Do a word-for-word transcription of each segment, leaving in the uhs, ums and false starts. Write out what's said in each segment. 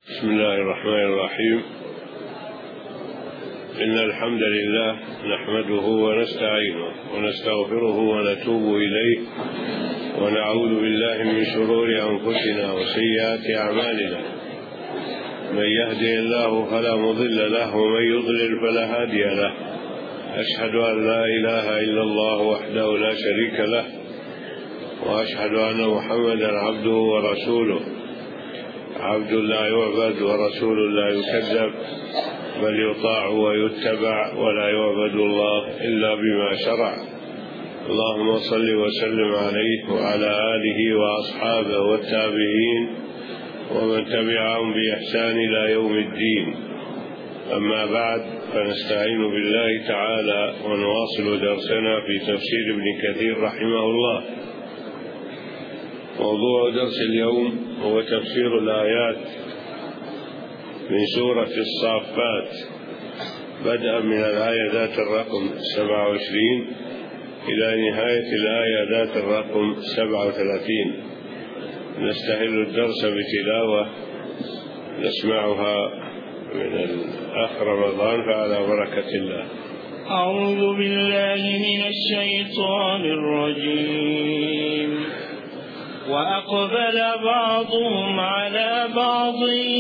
بسم الله الرحمن الرحيم. إن الحمد لله نحمده ونستعينه ونستغفره ونتوب إليه ونعوذ بالله من شرور أنفسنا وسيئات أعمالنا. من يهدي الله فلا مضل له ومن يضلل فلا هادي له. أشهد أن لا إله إلا الله وحده لا شريك له، وأشهد أن محمدا عبده ورسوله، عبد لا يعبد ورسول لا يكذب، بل يطاع ويتبع ولا يعبد الله إلا بما شرع. اللهم صل وسلم عليه وعلى آله وأصحابه والتابعين ومن تبعهم بإحسان إلى يوم الدين. أما بعد، فنستعين بالله تعالى ونواصل درسنا في تفسير ابن كثير رحمه الله. موضوع درس اليوم هو تفسير الآيات من سورة الصافات، بدءا من الآية ذات الرقم سبعة وعشرين إلى نهاية الآية ذات الرقم سبعة وثلاثين. نستهل الدرس بتلاوة نسمعها من الأخ رمضان، فعلى بركة الله. أعوذ بالله من الشيطان الرجيم. وأقبل بعضهم على بعض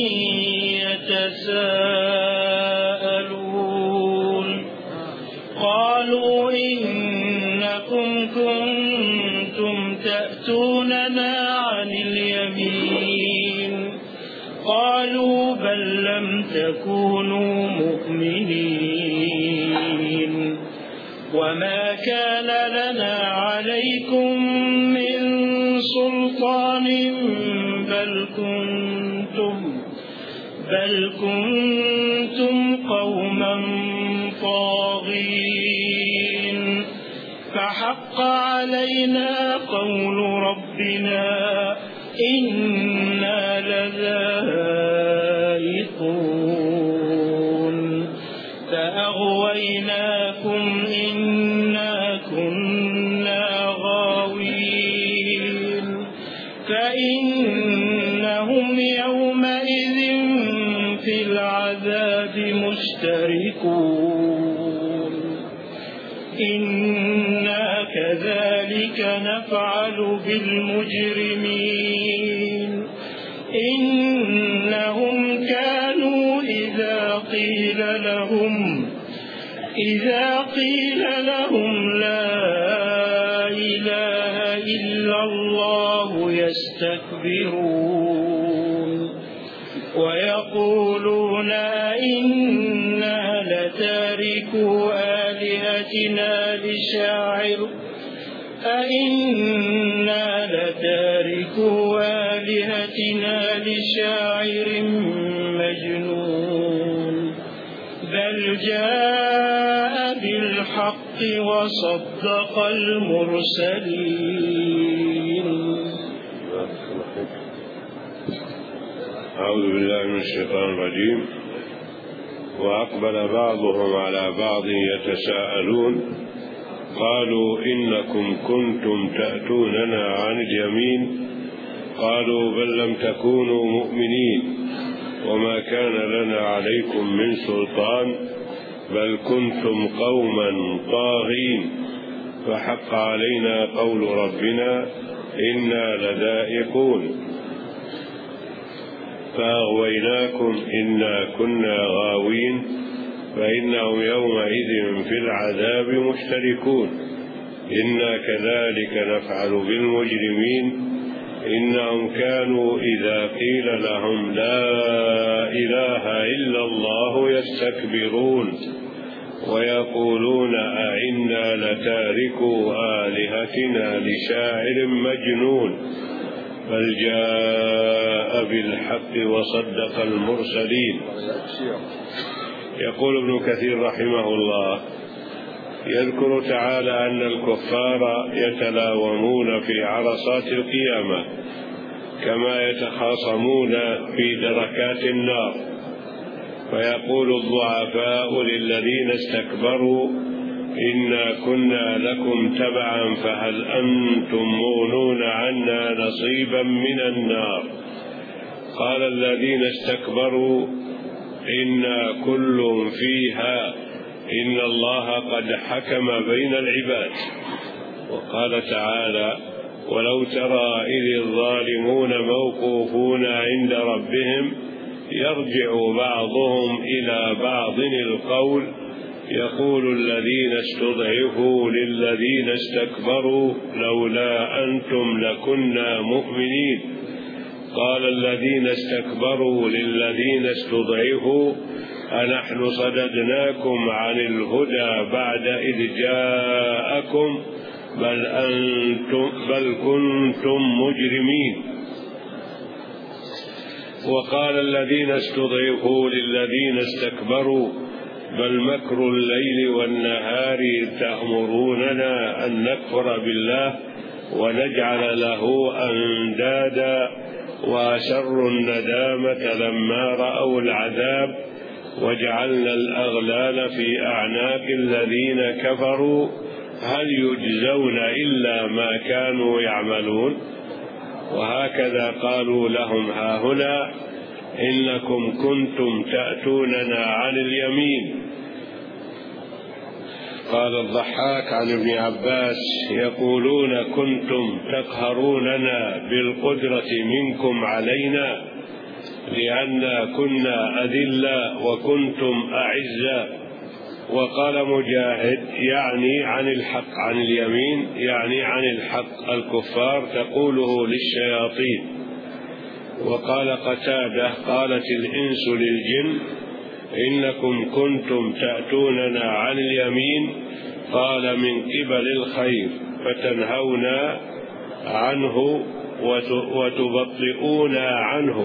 يتساءلون قالوا إنكم كنتم تأتوننا عن اليمين قالوا بل لم تكونوا مؤمنين وما كان لنا عليكم من سلطان بل كنتم بل كنتم قوما طاغين فحق علينا قول ربنا إنا لذائقون فأغويناكم إنا كنا غاوين فإنهم يومئذ في العذاب مشتركون إنا كذلك نفعل بالمجرمين إنهم كانوا إذا قيل لهم إذا قيل لهم لا إله إلا الله يستكبرون ويقولون إنا لتاركو آلهتنا لشاعر أئنا لتاركو آلهتنا لشاعر مجنون بل جاء بالحق وصدق المرسلين. أعوذ بالله من الشيطان الرجيم. وأقبل بعضهم على بعض يتساءلون قالوا إنكم كنتم تأتوننا عن اليمين قالوا بل لم تكونوا مؤمنين وما كان لنا عليكم من سلطان بل كنتم قوما طاغين فحق علينا قول ربنا إنا لذائقون فأغويناكم إنا كنا غاوين فإنهم يومئذ في العذاب مشتركون إنا كذلك نفعل بالمجرمين إنهم كانوا إذا قيل لهم لا إله إلا الله يستكبرون ويقولون أئنا لتاركو آلهتنا لشاعر مجنون بل جاء بالحق وصدق المرسلين. يقول ابن كثير رحمه الله: يذكر تعالى أن الكفار يتلاومون في عرصات القيامة كما يتخاصمون في دركات النار، فيقول الضعفاء للذين استكبروا إنا كنا لكم تبعا فهل أنتم مغنون عنا نصيبا من النار وقال الذين استكبروا إنا كل فيها إن الله قد حكم بين العباد. وقال تعالى ولو ترى إذ الظالمون موقوفون عند ربهم يرجع بعضهم إلى بعض القول يقول الذين استضعفوا للذين استكبروا لولا أنتم لكنا مؤمنين قال الذين استكبروا للذين استضعفوا أنحن صددناكم عن الهدى بعد إذ جاءكم بل أنتم بل كنتم مجرمين. وقال الذين استضعفوا للذين استكبروا بل مكر الليل والنهار تأمروننا أن نكفر بالله ونجعل له أندادا وأسروا الندامة لما رأوا العذاب وجعلنا الأغلال في أعناق الذين كفروا هل يجزون إلا ما كانوا يعملون. وهكذا قالوا لهم هاهنا إنكم كنتم تأتوننا عن اليمين. قال الضحاك عن ابن عباس يقولون كنتم تقهروننا بالقدرة منكم علينا لأننا كنا أذلا وكنتم أعزا. وقال مجاهد يعني عن الحق عن اليمين يعني عن الحق الكفار تقوله للشياطين. وقال قتادة قالت الإنس للجن إنكم كنتم تأتوننا عن اليمين قال من قبل الخير فتنهونا عنه وتبطئونا عنه.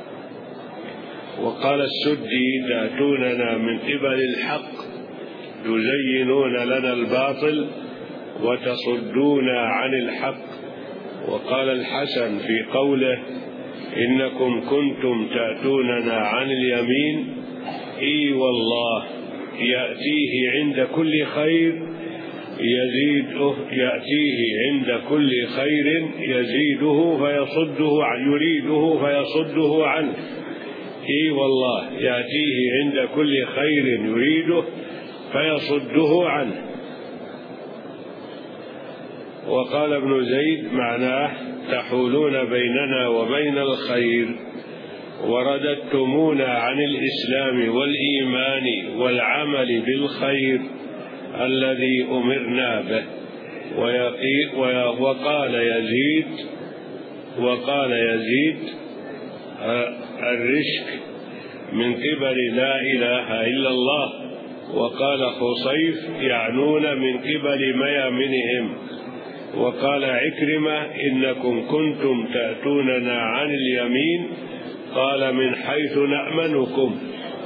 وقال السدي تأتوننا من قبل الحق تزينون لنا الباطل وتصدونا عن الحق. وقال الحسن في قوله إنكم كنتم تأتوننا عن اليمين إي والله يأتيه عند كل خير يزيده يأتيه عند كل خير يزيده فيصده عن يريده فيصده عنه. إي والله يأتيه عند كل خير يريده فيصده عنه. وقال ابن زيد معناه تحولون بيننا وبين الخير ورددتمونا عن الإسلام والإيمان والعمل بالخير الذي أمرنا به. وقال يزيد وقال يزيد الرشك من قبل لا إله إلا الله. وقال خصيف يعنون من قبل ميامنهم. وقال عكرمة إنكم كنتم تأتوننا عن اليمين قال من حيث نأمنكم.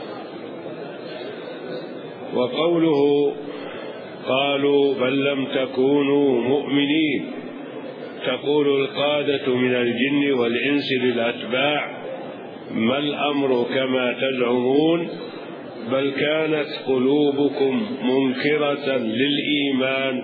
وقوله قالوا بل لم تكونوا مؤمنين تقول القادة من الجن والإنس للأتباع ما الأمر كما تزعمون بل كانت قلوبكم منكرة للإيمان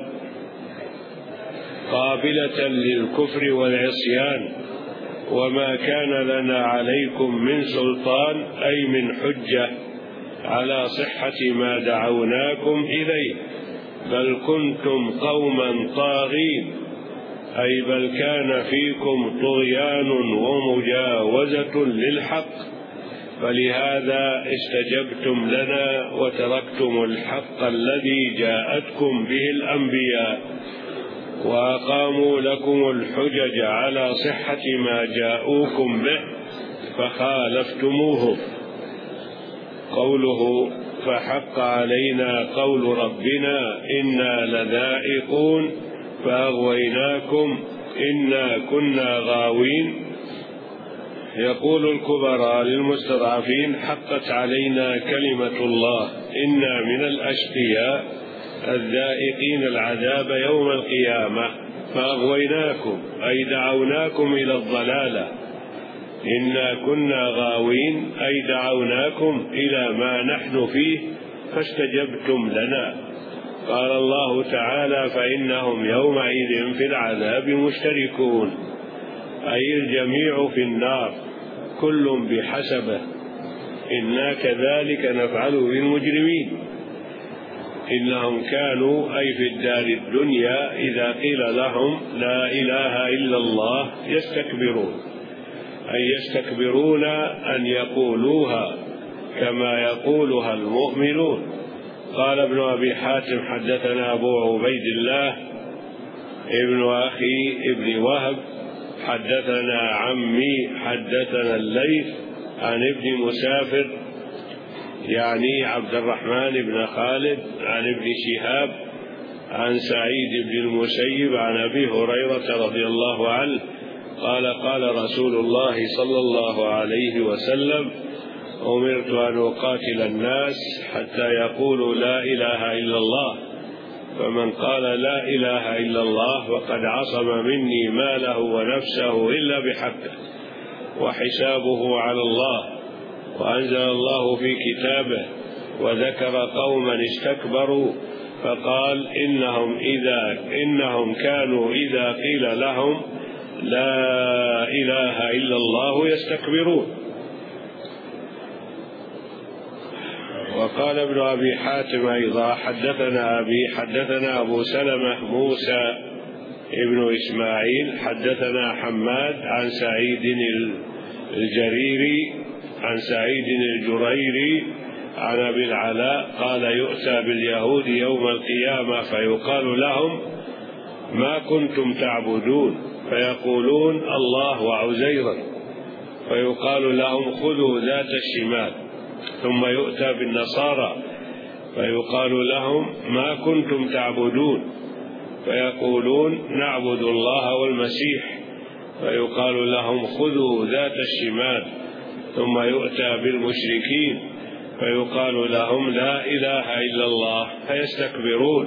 قابلة للكفر والعصيان وما كان لنا عليكم من سلطان أي من حجة على صحة ما دعوناكم إليه بل كنتم قوما طاغين أي بل كان فيكم طغيان ومجاوزة للحق فلهذا استجبتم لنا وتركتم الحق الذي جاءتكم به الأنبياء وأقاموا لكم الحجج على صحة ما جاءوكم به فخالفتموه. قوله فحق علينا قول ربنا إنا لذائقون فأغويناكم إنا كنا غاوين. يقول الكبراء للمستضعفين حقت علينا كلمة الله إنا من الأشقياء الذائقين العذاب يوم القيامة فأغويناكم أي دعوناكم إلى الضلالة إنا كنا غاوين أي دعوناكم إلى ما نحن فيه فاستجبتم لنا. قال الله تعالى فإنهم يومئذ في العذاب مشتركون أي الجميع في النار كل بحسبه إنا كذلك نفعل بالمجرمين إنهم كانوا أي في الدار الدنيا إذا قيل لهم لا إله إلا الله يستكبرون، أي يستكبرون أن يقولوها كما يقولها المؤمنون. قال ابن أبي حاتم حدثنا أبو عبيد الله ابن أخي ابن وهب حدثنا عمي حدثنا الليث عن ابن مسافر يعني عبد الرحمن بن خالد عن ابن شهاب عن سعيد بن المسيب عن أبي هريرة رضي الله عنه قال قال رسول الله صلى الله عليه وسلم أمرت أن أقاتل الناس حتى يقولوا لا إله إلا الله، فمن قال لا إله إلا الله فقد عصم مني ماله ونفسه إلا بحقه وحسابه على الله. وأنزل الله في كتابه وذكر قوما استكبروا فقال إنهم إذا إنهم كانوا إذا قيل لهم لا إله إلا الله يستكبرون. وقال ابن أبي حاتم أيضا حدثنا أبي حدثنا أبو سلمة موسى ابن إسماعيل حدثنا حماد عن سعيد الجريري عن سعيد الجريري عن أبي العلاء قال يؤتى باليهود يوم القيامة فيقال لهم ما كنتم تعبدون فيقولون الله وعزيرا، فيقال لهم خذوا ذات الشمال. ثم يؤتى بالنصارى فيقال لهم ما كنتم تعبدون فيقولون نعبد الله والمسيح، فيقال لهم خذوا ذات الشمال. ثم يؤتى بالمشركين فيقال لهم لا إله إلا الله فيستكبرون.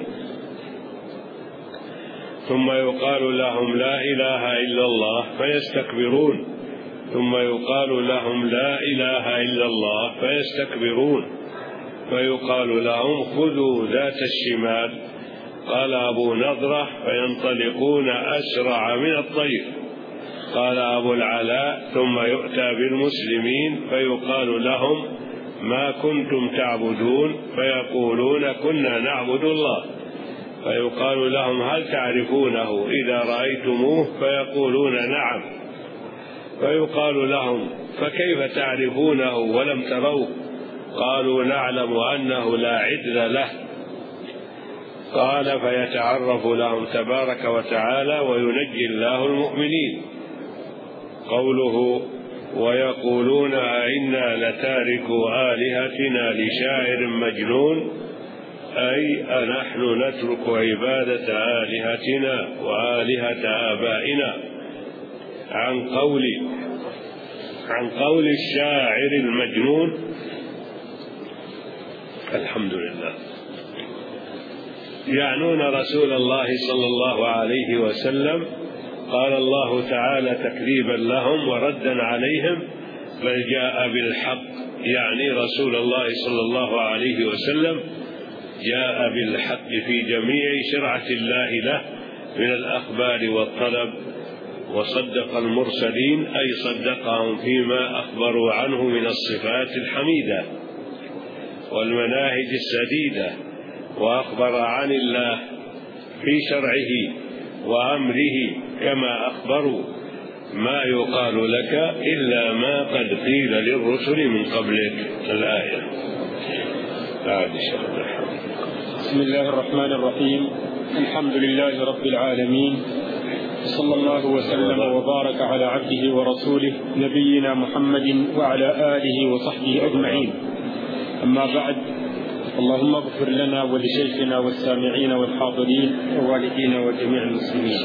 ثم يقال لهم لا إله إلا الله فيستكبرون. ثم يقال لهم لا إله إلا الله فيستكبرون. فيقال لهم خذوا ذات الشمال. قال أبو نضرة فينطلقون أسرع من الطير. قال أبو العلاء ثم يؤتى بالمسلمين فيقال لهم ما كنتم تعبدون فيقولون كنا نعبد الله، فيقال لهم هل تعرفونه إذا رأيتموه فيقولون نعم، فيقال لهم فكيف تعرفونه ولم تروه؟ قالوا نعلم أنه لا عدل له. قال فيتعرف لهم تبارك وتعالى وينجي الله المؤمنين. قوله ويقولون أئنا لتاركو آلهتنا لشاعر مجنون، أي أنحن نترك عبادة آلهتنا وآلهة آبائنا عن قول عن قول الشاعر المجنون. الحمد لله. يعنون رسول الله صلى الله عليه وسلم. قال الله تعالى تكذيبا لهم وردا عليهم بل جاء بالحق، يعني رسول الله صلى الله عليه وسلم جاء بالحق في جميع شرعة الله له من الأخبار والطلب، وصدق المرسلين أي صدقهم فيما أخبروا عنه من الصفات الحميدة والمناهج السديدة، وأخبر عن الله في شرعه وأمره كما أخبروا ما يقال لك إلا ما قد قيل للرسل من قبلك. الآية. بسم الله الرحمن الرحيم. الحمد لله رب العالمين، صلى الله وسلم وبارك على عبده ورسوله نبينا محمد وعلى آله وصحبه أجمعين. أما بعد، اللهم اغفر لنا ولشيخنا والسامعين والحاضرين ووالدينا وجميع المسلمين.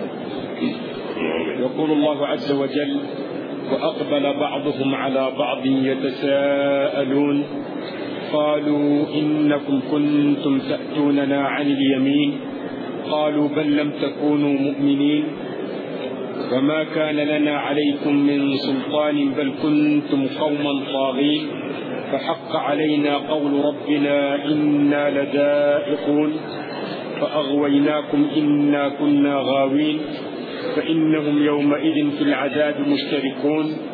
يقول الله عز وجل: وأقبل بعضهم على بعض يتساءلون قالوا إنكم كنتم تأتوننا عن اليمين قالوا بل لم تكونوا مؤمنين وما كان لنا عليكم من سلطان بل كنتم قوما طاغين فحق علينا قول ربنا إنا لذائقون فأغويناكم إنا كنا غاوين فإنهم يومئذ في العذاب مشتركون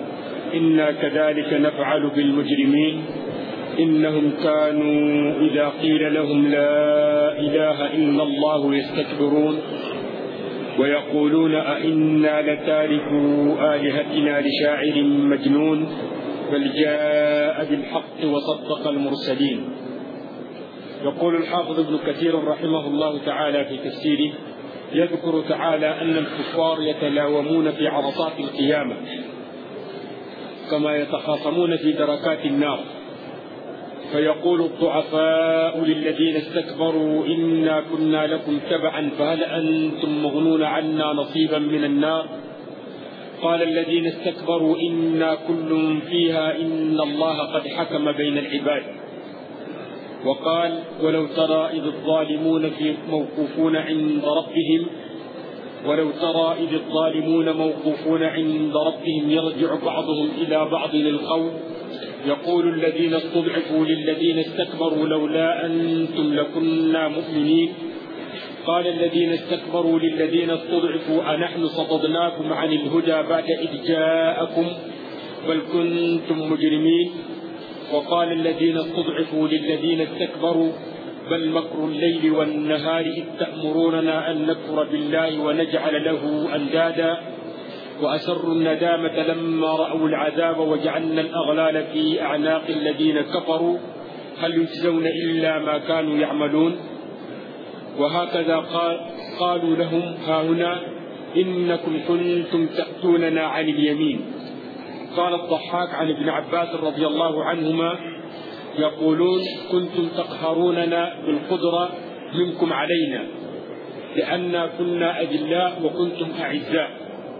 إنا كذلك نفعل بالمجرمين إنهم كانوا إذا قيل لهم لا إله إلا الله يستكبرون ويقولون أئنا لتاركو آلهتنا لشاعر مجنون بل جاء بالحق وصدق المرسلين. يقول الحافظ ابن كثير رحمه الله تعالى في تفسيره: يذكر تعالى أن الكفار يتلاومون في عرصات القيامة كما يتخاصمون في دركات النار، فيقول الضعفاء للذين استكبروا إنا كنا لكم تبعا فهل أنتم مغنون عنا نصيبا من النار؟ قال الذين استكبروا إنا كل فيها إن الله قد حكم بين العباد. وقال: ولو ترى إذ الظالمون في موقوفون عند ربهم ولو ترى إذ الظالمون موقوفون عند ربهم يرجع بعضهم إلى بعض القول يقول الذين استضعفوا للذين استكبروا لولا أنتم لكنا مؤمنين. قال الذين استكبروا للذين استضعفوا أنحن صددناكم عن الهدى بعد إذ جاءكم بل كنتم مجرمين. وقال الذين استضعفوا للذين استكبروا بل مكر الليل والنهار إذ تأمروننا أن نكفر بالله ونجعل له أندادا وأسروا الندامة لما رأوا العذاب وجعلنا الأغلال في أعناق الذين كفروا هل يجزون إلا ما كانوا يعملون. وهكذا قال قالوا لهم هاهنا إنكم كنتم تأتوننا عن اليمين. قال الضحاك عن ابن عباس رضي الله عنهما يقولون: كنتم تقهروننا بالقدرة منكم علينا لأننا كنا أذلاء وكنتم أعزاء.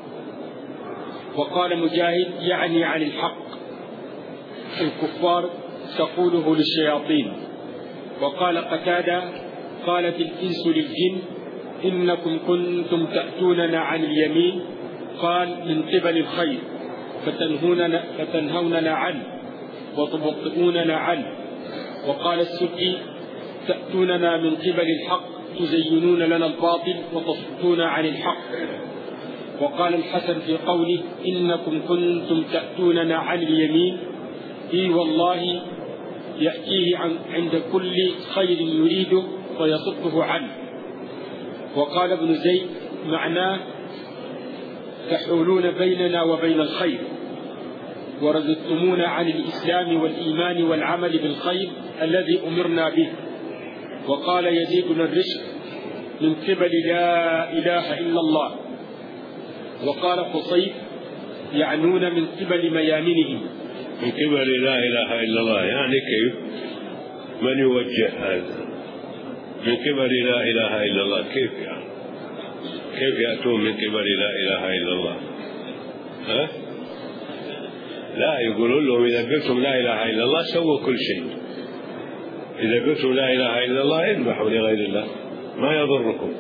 وقال مجاهد يعني عن الحق الكفار تقوله للشياطين. وقال قتادة: قالت الإنس للجن إنكم كنتم تأتوننا عن اليمين قال من قبل الخير فتنهوننا, فتنهوننا عنه وتبطئوننا عنه. وقال السدي: تأتوننا من قبل الحق تزينون لنا الباطل وتصدون عن الحق. وقال الحسن في قوله إنكم كنتم تأتوننا عن اليمين: إي والله يأتيه عند كل خير يريده ويصده عنه. وقال ابن زيد معناه: تحولون بيننا وبين الخير ورزقتمونا عن الإسلام والإيمان والعمل بالخير الذي أمرنا به. وقال يزيد بن الرشد: من قبل لا إله إلا الله. وقال قصيد: يعنون من قبل ميامنهم. من قبل لا إله إلا الله يعني كيف؟ من يوجه هذا؟ من قبل لا إله إلا الله كيف يعني؟ كيف يأتون من قبل لا إله إلا الله؟ ها؟ لا، يقولون لهم إذا قلتم لا إله إلا الله سووا كل شيء. إذا قلتم لا إله إلا الله اذبحوا لغير الله ما يضركم.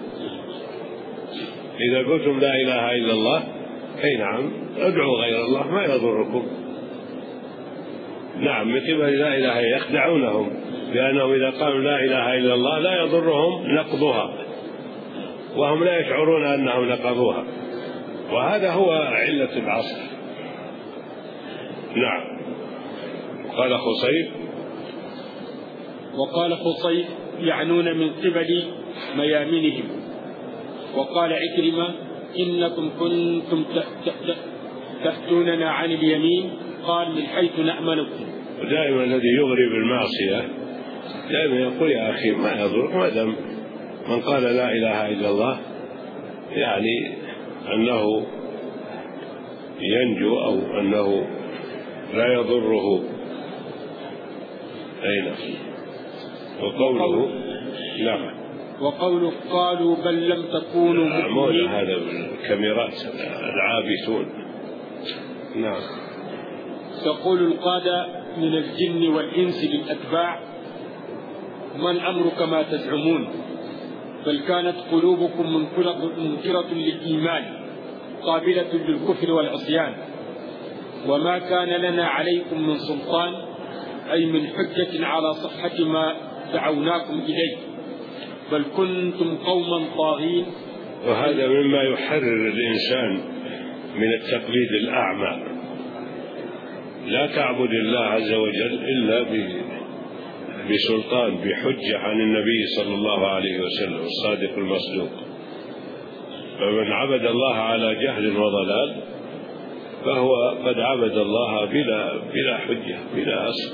إذا قلتم لا إله إلا الله أي نعم ادعوا غير الله ما يضركم. نعم من قبل لا إله إلا يخدعونهم لأنهم إذا قالوا لا إله إلا الله لا يضرهم نقضها وهم لا يشعرون أنهم نقضوها، وهذا هو علة العصر. نعم. قال خصيب: وقال خصيب: يعنون من قبل ميامنهم. وقال عكرمة: إنكم كنتم تأتوننا عن اليمين قال من حيث نأمنكم. ودائما الذي يغري بالمعصية دائما يقول يا أخي ما يضرك ما دام من قال لا إله إلا الله يعني أنه ينجو أو أنه لا يضره. أين وقوله نعم. وقوله قالوا بل لم تكونوا مؤمنين. هذا الكاميرات العابثون. نعم. تقول القادة من الجن والإنس للأتباع: ما الأمر كما تزعمون، بل كانت قلوبكم منكرة للإيمان قابلة للكفر والعصيان، وما كان لنا عليكم من سلطان أي من حجة على صحة ما دعوناكم إليه، بل كنتم قوما طاغين. وهذا مما يحرر الإنسان من التقليد الأعمى، لا تعبد الله عز وجل إلا بسلطان، بحجة عن النبي صلى الله عليه وسلم الصادق المصدوق. فمن عبد الله على جهل وضلال فهو قد عبد الله بلا بلا حجة بلا أصل.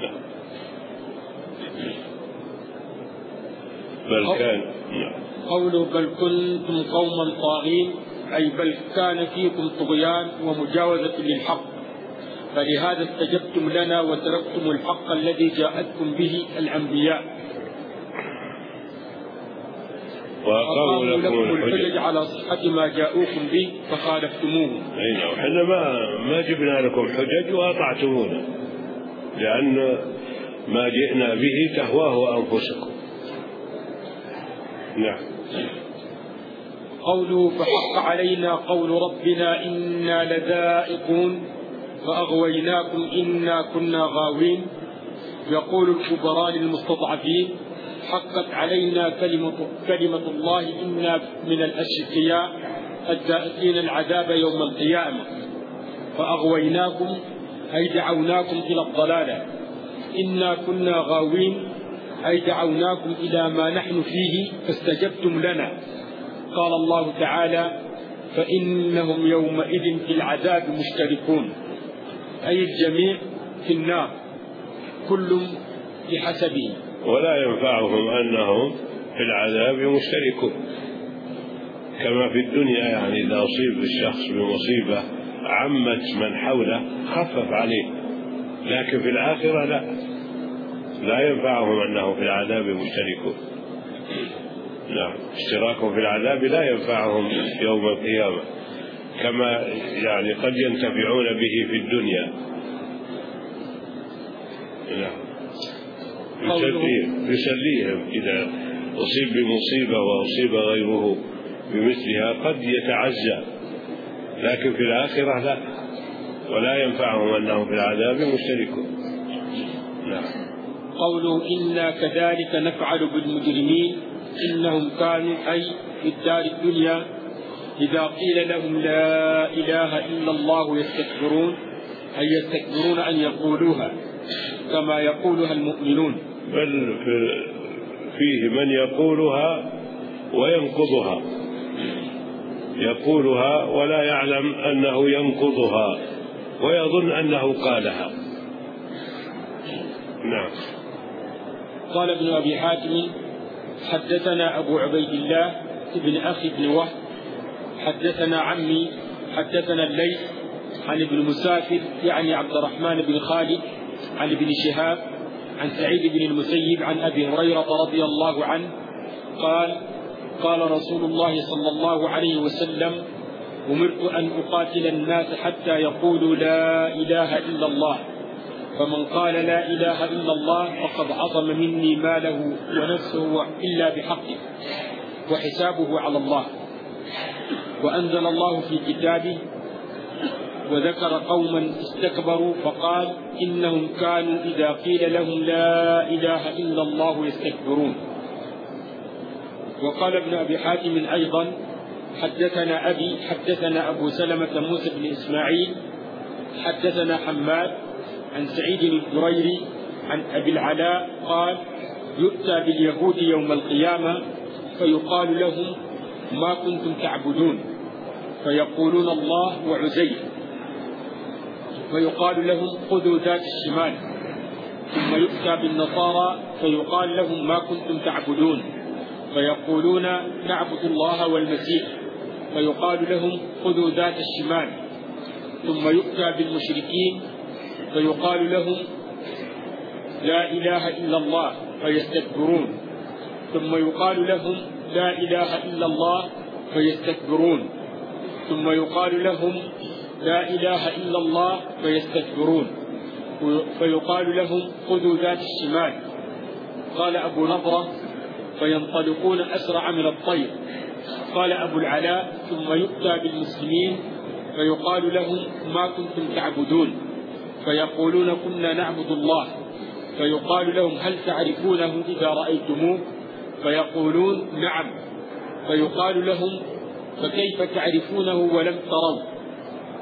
بل كان قوله بل كنتم قوما طاغين، أي بل كان فيكم طغيان ومجاوزة للحق، فلهذا استجبتم لنا وتركتم الحق الذي جاءتكم به الأنبياء، وأقاموا لكم الحجج على صحة ما جاءوكم به فخالفتموه. احنا ما ما جبنا لكم حجج وأطعتمونا، لأن ما جئنا به تهواه أنفسكم. نعم. قوله فحق علينا قول ربنا إنا لذائقون فأغويناكم إنا كنا غاوين. يقول الكبراء للمستضعفين حقت علينا كلمة, كلمة الله إنا من الأشقياء الذائقين العذاب يوم القيامة، فأغويناكم أي دعوناكم إلى الضلالة، إنا كنا غاوين أي دعوناكم إلى ما نحن فيه فاستجبتم لنا. قال الله تعالى فإنهم يومئذ في العذاب مشتركون، أي الجميع في النار كل بحسبه، ولا ينفعهم أنهم في العذاب مشتركون كما في الدنيا. يعني إذا أصيب الشخص بمصيبة عمت من حوله خفف عليه، لكن في الآخرة لا لا ينفعهم أنهم في العذاب مشتركون. نعم، اشتراكهم في العذاب لا ينفعهم يوم القيامة كما يعني قد ينتفعون به في الدنيا. نعم، يسليهم إذا أصيب بمصيبة وأصيب غيره بمثلها قد يتعزى، لكن في الآخرة لا، ولا ينفعهم أنهم في العذاب مشتركون. نعم. قولوا إنا كذلك نفعل بالمجرمين إنهم كانوا أي في الدار الدنيا إذا قيل لهم لا إله إلا الله يستكبرون، أي يستكبرون أن يقولوها كما يقولها المؤمنون، بل فيه من يقولها وينقضها، يقولها ولا يعلم أنه ينقضها ويظن أنه قالها. نعم. قال ابن أبي حاتم حدثنا أبو عبيد الله ابن أخي بن وهب حدثنا عمي حدثنا الليث عن ابن مسافر يعني عبد الرحمن بن خالد عن ابن شهاب عن سعيد بن المسيب عن أبي هريرة رضي الله عنه قال قال رسول الله صلى الله عليه وسلم أمرت أن أقاتل الناس حتى يقولوا لا إله إلا الله، فمن قال لا إله إلا الله فقد عصم مني ماله ونفسه إلا بحقه وحسابه على الله. وأنزل الله في كتابه وذكر قوما استكبروا فقال إنهم كانوا إذا قيل لهم لا إله إلا الله يستكبرون. وقال ابن أبي حاتم أيضا حدثنا أبي حدثنا أبو سلمة موسى بن إسماعيل حدثنا حماد عن سعيد الجريري عن أبي العلاء قال يؤتى باليهود يوم القيامة فيقال لهم ما كنتم تعبدون، فيقولون الله وعزير، فيقال لهم خذوا ذات الشمال. ثم يؤتى بالنصارى فيقال لهم ما كنتم تعبدون، فيقولون نعبد الله والمسيح، فيقال لهم خذوا ذات الشمال. ثم يؤتى بالمشركين فيقال لهم لا إله إلا الله فيستكبرون، ثم يقال لهم لا إله إلا الله فيستكبرون، ثم يقال لهم لا إله إلا الله فيستكبرون، فيقال لهم خذوا ذات الشمال. قال أبو نضرة فينطلقون أسرع من الطير. قال أبو العلاء ثم يؤتى بالمسلمين فيقال لهم ما كنتم تعبدون، فيقولون كنا نعبد الله، فيقال لهم هل تعرفونه إذا رأيتموه؟ فيقولون نعم، فيقال لهم فكيف تعرفونه ولم تروا؟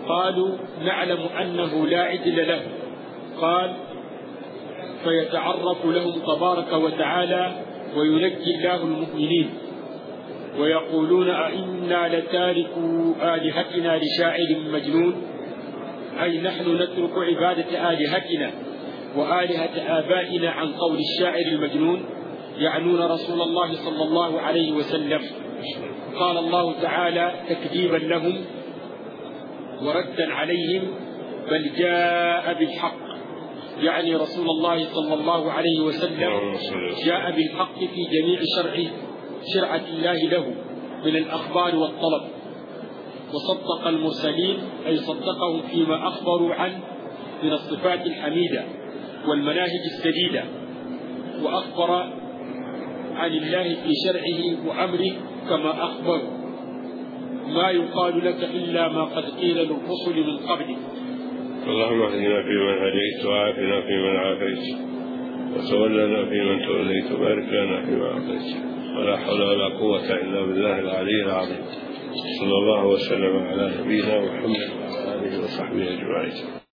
قالوا نعلم أنه لا عدل له. قال فيتعرف لهم تبارك وتعالى وينجي الله المؤمنين ويقولون أئنا لتاركو آلهتنا لشاعر مجنون، أي نحن نترك عبادة آلهتنا وآلهة آبائنا عن قول الشاعر المجنون، يعنون رسول الله صلى الله عليه وسلم. قال الله تعالى تكذيبا لهم وردا عليهم بل جاء بالحق، يعني رسول الله صلى الله عليه وسلم جاء بالحق في جميع شرعه شرعة الله له من الأخبار والطلب، وصدق المرسلين أي صدقهم فيما أخبروا عنه من الصفات الحميدة والمناهج السديدة، وأخبر عن الله في شرعه وأمره كما أخبر، ما يقال لك إلا ما قد قيل للرسل من قبلك. اللهم اهدنا فيمن هديت وعافنا فيمن عافيت وتولنا فيمن توليت وبارك لنا فيما أعطيت، ولا حول ولا قوة إلا بالله العلي العظيم. صلى الله وسلم على نبينا محمد وعلى آله وصحبه أجمعين.